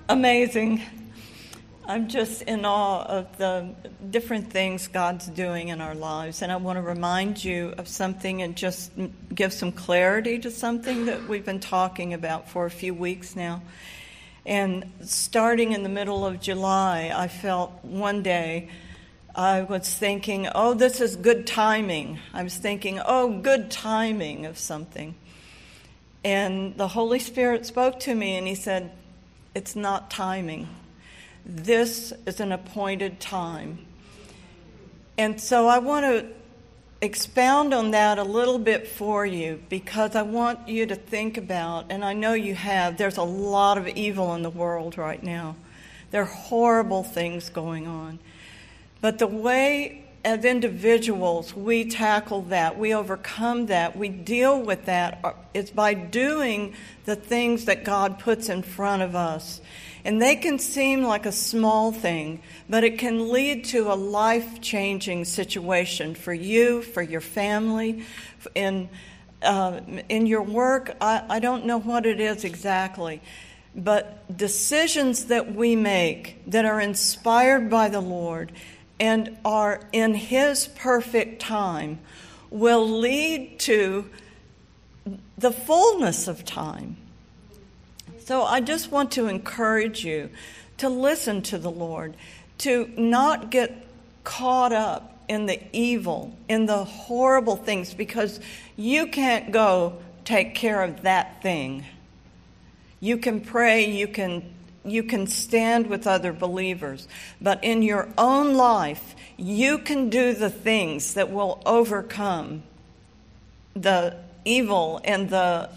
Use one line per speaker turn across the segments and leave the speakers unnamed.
amazing. I'm just in awe of the different things God's doing in our lives. And I want to remind you of something and just give some clarity to something that we've been talking about for a few weeks now. And starting in the middle of July, I felt one day I was thinking, oh, this is good timing. I was thinking, oh, good timing of something. And the Holy Spirit spoke to me and he said, it's not timing. This is an appointed time. And so I want to expound on that a little bit for you because I want you to think about, and I know you have, there's a lot of evil in the world right now. There are horrible things going on. But the way as individuals we tackle that, we overcome that, we deal with that, is by doing the things that God puts in front of us. And they can seem like a small thing, but it can lead to a life-changing situation for you, for your family, in your work. I don't know what it is exactly, but decisions that we make that are inspired by the Lord and are in His perfect time will lead to the fullness of time. So I just want to encourage you to listen to the Lord, to not get caught up in the evil, in the horrible things, because you can't go take care of that thing. You can pray, you can stand with other believers, but in your own life, you can do the things that will overcome the evil and the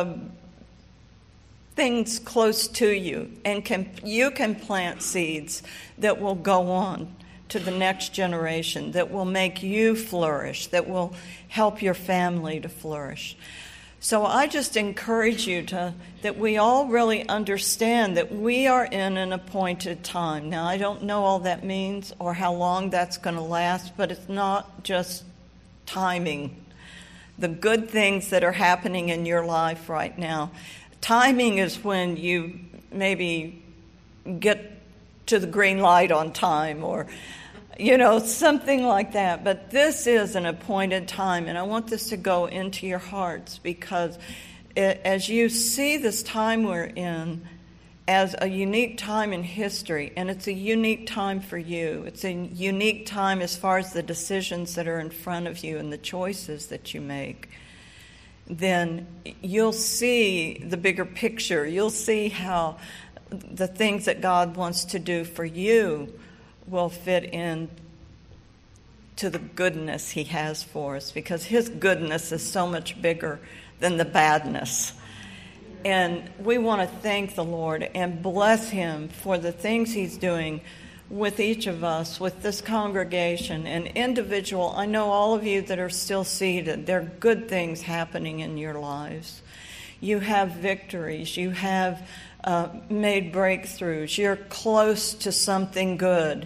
things close to you, and you can plant seeds that will go on to the next generation, that will make you flourish, that will help your family to flourish. So I just encourage you that we all really understand that we are in an appointed time. Now, I don't know all that means or how long that's going to last, but it's not just timing. The good things that are happening in your life right now. Timing is when you maybe get to the green light on time or, something like that. But this is an appointed time, and I want this to go into your hearts because as you see this time we're in as a unique time in history, and it's a unique time for you. It's a unique time as far as the decisions that are in front of you and the choices that you make. Then you'll see the bigger picture. You'll see how the things that God wants to do for you will fit in to the goodness He has for us, because His goodness is so much bigger than the badness. And we want to thank the Lord and bless Him for the things He's doing with each of us, with this congregation and individual. I know all of you that are still seated, there are good things happening in your lives. You have victories. You have made breakthroughs. You're close to something good.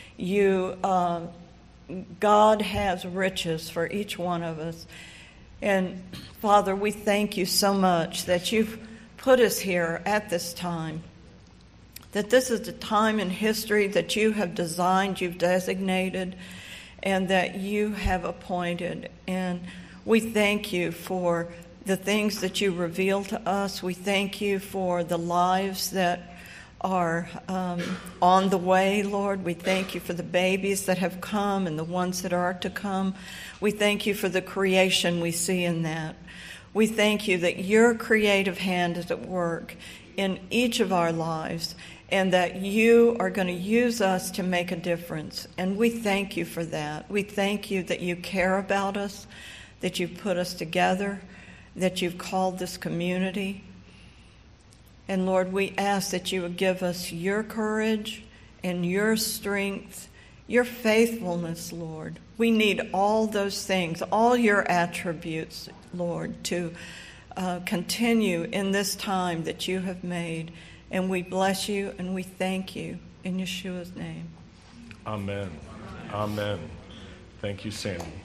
God has riches for each one of us. And Father, we thank you so much that you've put us here at this time, that this is the time in history that you have designed, you've designated, and that you have appointed. And we thank you for the things that you reveal to us. We thank you for the lives that are on the way, Lord. We thank you for the babies that have come and the ones that are to come. We thank you for the creation we see in that. We thank you that your creative hand is at work in each of our lives, and that you are going to use us to make a difference. And we thank you for that. We thank you that you care about us, that you've put us together, that you've called this community. And Lord, we ask that you would give us your courage and your strength, your faithfulness, Lord. We need all those things, all your attributes, Lord, to continue in this time that you have made. And we bless you and we thank you in Yeshua's name.
Amen. Amen. Thank you, Sandy.